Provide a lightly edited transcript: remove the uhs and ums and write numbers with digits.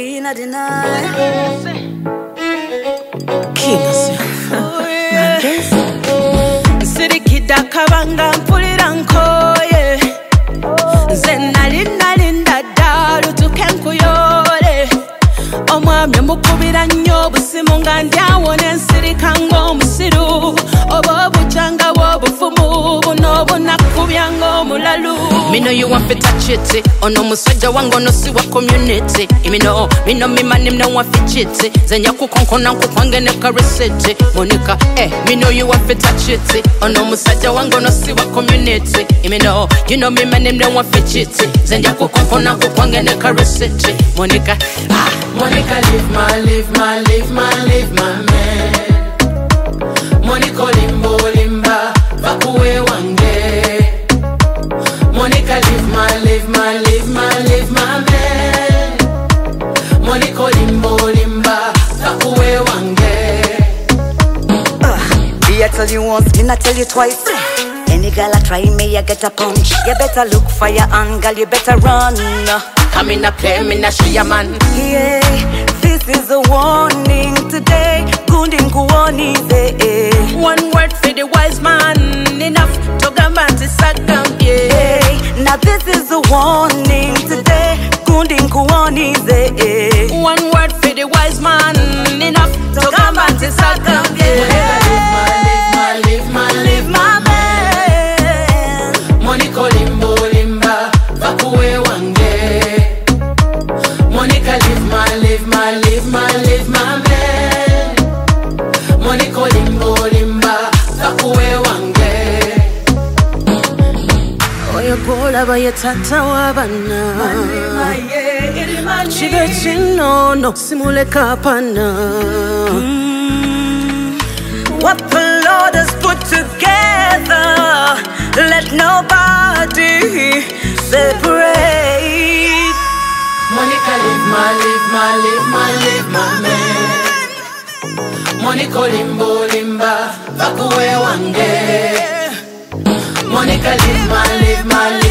queen of the night. King Sirikida kabanga mpulira nkoye nze nalinda ddala tukenkuyole omwami mukubira nnyo obusimu nga ndyawo n'ensirika ng'omusiru oba obujanga bw'obufumu buno bunakubya ng'omulalu. Me know you want to touch it, ono musajja wange ono si wa community. Me know me man him no want to chit it. Zenya kukonkona nkukwange ne caresset Monica, me know you want to touch it, ono musajja wange ono si wa community. Me know you know me man him no want to chit it. Zenya kukonkona nkukwange ne caresset Monica, Monica, live my man. Monica, limba, vakuwe wange. Monica, live my man. Monica, limba, vakuwe wange. I tell you once, me not tell you twice. Any girl I try me, I get a punch. You better look for your hand, girl, you better run. come in a play, me not she a man. Yeah, this is a warning today. Gundin kuoni ze. One word for the wise man, enough to gamba to sagam. Yeah, now this is a warning today. Gundin kuoni ze. one word for the wise man, enough to gamba to sagam. Yeah, Live my man. Monica, limba, vakuwe wange. Monica, live my man. Monica, limba, vakuwe wange. oyo golaba ye tata wabana chibe chinono simuleka pana. What the Lord has put together, let nobody separate. Monica, live my man. Monica, limba, vakuwe wange. Monica, live my